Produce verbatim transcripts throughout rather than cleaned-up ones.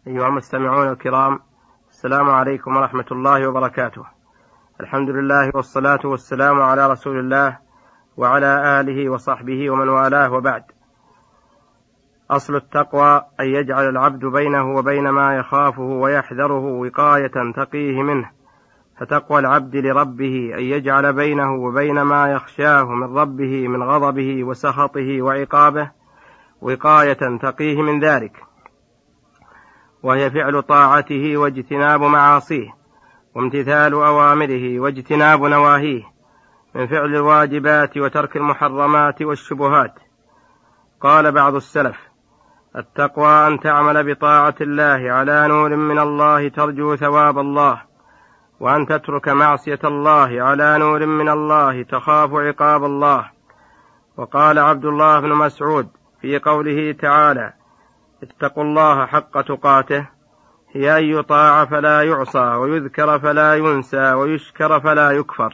أيها المستمعون الكرام، السلام عليكم ورحمة الله وبركاته. الحمد لله والصلاة والسلام على رسول الله وعلى آله وصحبه ومن والاه، وبعد. أصل التقوى أن يجعل العبد بينه وبين ما يخافه ويحذره وقاية تقيه منه، فتقوى العبد لربه أن يجعل بينه وبين ما يخشاه من ربه من غضبه وسخطه وعقابه وقاية تقيه من ذلك، وهي فعل طاعته واجتناب معاصيه، وامتثال أوامره واجتناب نواهيه، من فعل الواجبات وترك المحرمات والشبهات. قال بعض السلف: التقوى أن تعمل بطاعة الله على نور من الله ترجو ثواب الله، وأن تترك معصية الله على نور من الله تخاف عقاب الله. وقال عبد الله بن مسعود في قوله تعالى: اتقوا الله حق تقاته، هي أن يطاع فلا يعصى، ويذكر فلا ينسى، ويشكر فلا يكفر.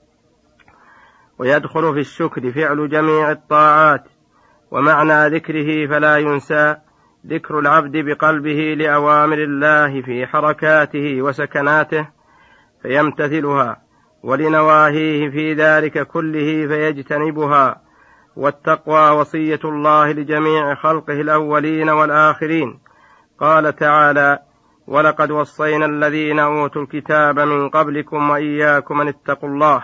ويدخل في الشكر فعل جميع الطاعات، ومعنى ذكره فلا ينسى ذكر العبد بقلبه لأوامر الله في حركاته وسكناته فيمتثلها، ولنواهيه في ذلك كله فيجتنبها. والتقوى وصية الله لجميع خلقه الأولين والآخرين. قال تعالى: ولقد وصينا الذين أوتوا الكتاب من قبلكم وإياكم أن اتقوا الله.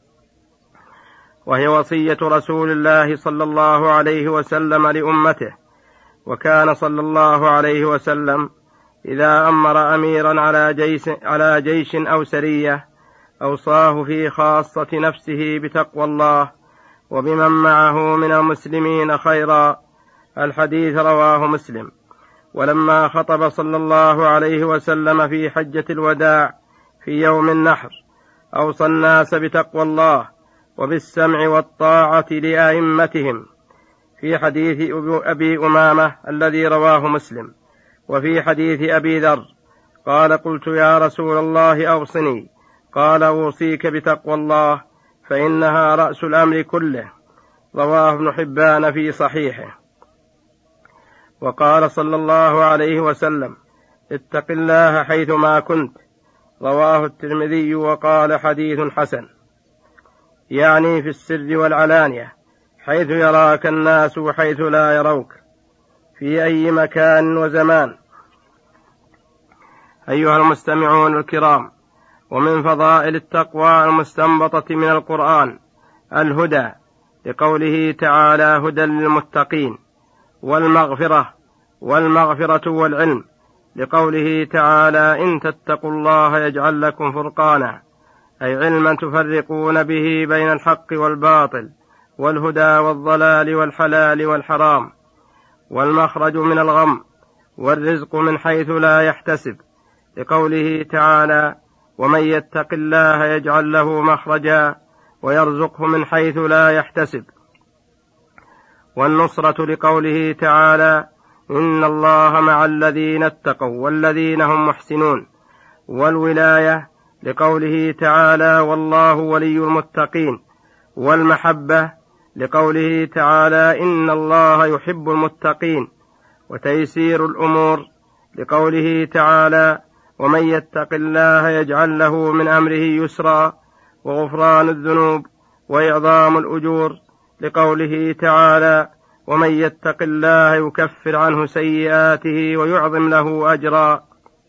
وهي وصية رسول الله صلى الله عليه وسلم لأمته. وكان صلى الله عليه وسلم إذا أمر أميرا على جيش, على جيش أو سرية أوصاه في خاصة نفسه بتقوى الله وبمن معه من المسلمين خيرا. الحديث رواه مسلم. ولما خطب صلى الله عليه وسلم في حجة الوداع في يوم النحر أوصى الناس بتقوى الله وبالسمع والطاعة لأئمتهم، في حديث أبي أمامة الذي رواه مسلم. وفي حديث أبي ذر قال: قلت يا رسول الله أوصني، قال: أوصيك بتقوى الله فإنها رأس الأمر كله. رواه ابن حبان في صحيحه. وقال صلى الله عليه وسلم: اتق الله حيثما كنت. رواه الترمذي وقال: حديث حسن. يعني في السر والعلانية، حيث يراك الناس وحيث لا يروك، في أي مكان وزمان. أيها المستمعون الكرام، ومن فضائل التقوى المستنبطة من القرآن الهدى، لقوله تعالى: هدى للمتقين. والمغفرة والمغفرة والعلم، لقوله تعالى: إن تتقوا الله يجعل لكم فرقانا، أي علما تفرقون به بين الحق والباطل والهدى والضلال والحلال والحرام. والمخرج من الغم والرزق من حيث لا يحتسب، لقوله تعالى: ومن يتق الله يجعل له مخرجا ويرزقه من حيث لا يحتسب. والنصرة، لقوله تعالى: إن الله مع الذين اتقوا والذين هم محسنون. والولاية، لقوله تعالى: والله ولي المتقين. والمحبة، لقوله تعالى: إن الله يحب المتقين. وتيسير الأمور، لقوله تعالى: ومن يتق الله يجعل له من أمره يسرا. وغفران الذنوب وإعظام الأجور، لقوله تعالى: ومن يتق الله يكفر عنه سيئاته ويعظم له أجرا.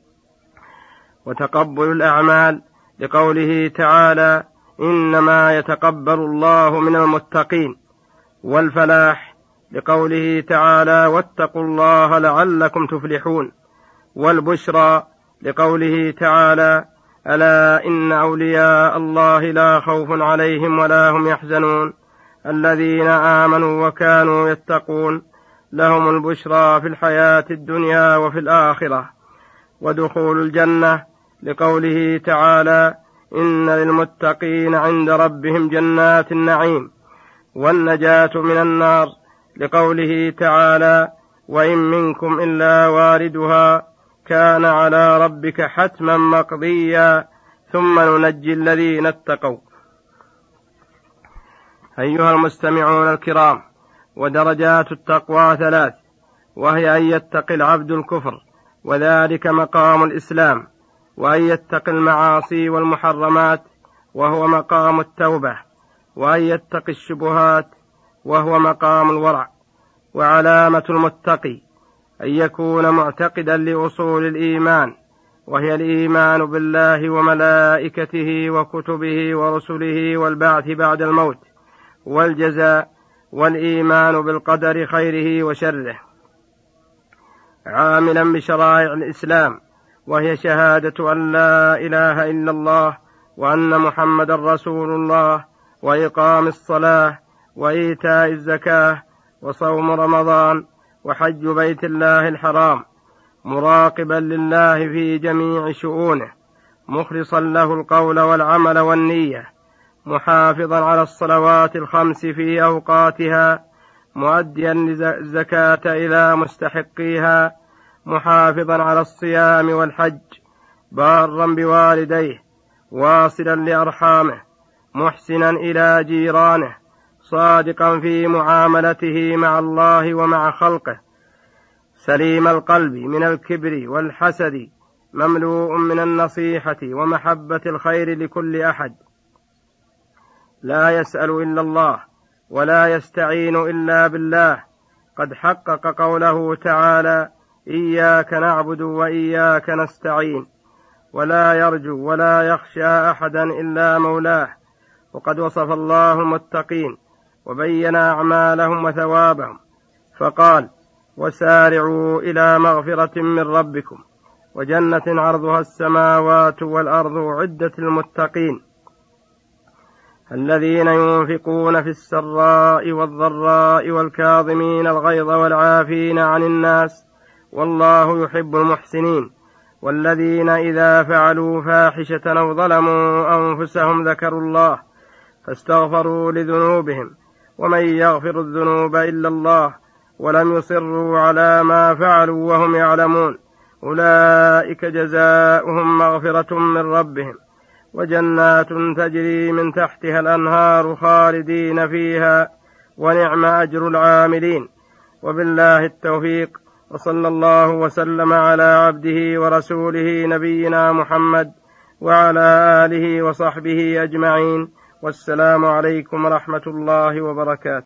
وتقبل الأعمال، لقوله تعالى: إنما يتقبل الله من المتقين. والفلاح، لقوله تعالى: واتقوا الله لعلكم تفلحون. والبشرى، لقوله تعالى: ألا إن أولياء الله لا خوف عليهم ولا هم يحزنون الذين آمنوا وكانوا يتقون لهم البشرى في الحياة الدنيا وفي الآخرة. ودخول الجنة، لقوله تعالى: إن للمتقين عند ربهم جنات النعيم. والنجاة من النار، لقوله تعالى: وإن منكم إلا واردها كان على ربك حتما مقضيا ثم ننجي الذين اتقوا. أيها المستمعون الكرام، ودرجات التقوى ثلاث، وهي أن يتقي العبد الكفر وذلك مقام الإسلام، وأن يتقي المعاصي والمحرمات وهو مقام التوبة، وأن يتقي الشبهات وهو مقام الورع. وعلامة المتقي أن يكون معتقدا لأصول الإيمان، وهي الإيمان بالله وملائكته وكتبه ورسله والبعث بعد الموت والجزاء، والإيمان بالقدر خيره وشره، عاملا بشرائع الإسلام، وهي شهادة أن لا إله إلا الله وأن محمدا رسول الله، وإقام الصلاة، وإيتاء الزكاة، وصوم رمضان، وحج بيت الله الحرام، مراقبا لله في جميع شؤونه، مخلصا له القول والعمل والنية، محافظا على الصلوات الخمس في أوقاتها، مؤديا الزكاة إلى مستحقيها، محافظا على الصيام والحج، بارا بوالديه، واصلا لأرحامه، محسنا إلى جيرانه، صادقا في معاملته مع الله ومع خلقه، سليم القلب من الكبر والحسد، مملوء من النصيحة ومحبة الخير لكل أحد، لا يسأل إلا الله ولا يستعين إلا بالله، قد حقق قوله تعالى: إياك نعبد وإياك نستعين، ولا يرجو ولا يخشى أحدا إلا مولاه. وقد وصف الله المتقين وبين أعمالهم وثوابهم، فقال: وسارعوا إلى مغفرة من ربكم وجنة عرضها السماوات والأرض عدة المتقين، الذين ينفقون في السراء والضراء والكاظمين الغيظ والعافين عن الناس، والله يحب المحسنين، والذين إذا فعلوا فاحشة أو ظلموا أنفسهم ذكروا الله فاستغفروا لذنوبهم، ومن يغفر الذنوب إلا الله، ولم يصروا على ما فعلوا وهم يعلمون، أولئك جزاؤهم مغفرة من ربهم وجنات تجري من تحتها الأنهار خالدين فيها، ونعم أجر العاملين. وبالله التوفيق، وصلى الله وسلم على عبده ورسوله نبينا محمد وعلى آله وصحبه أجمعين، والسلام عليكم ورحمة الله وبركاته.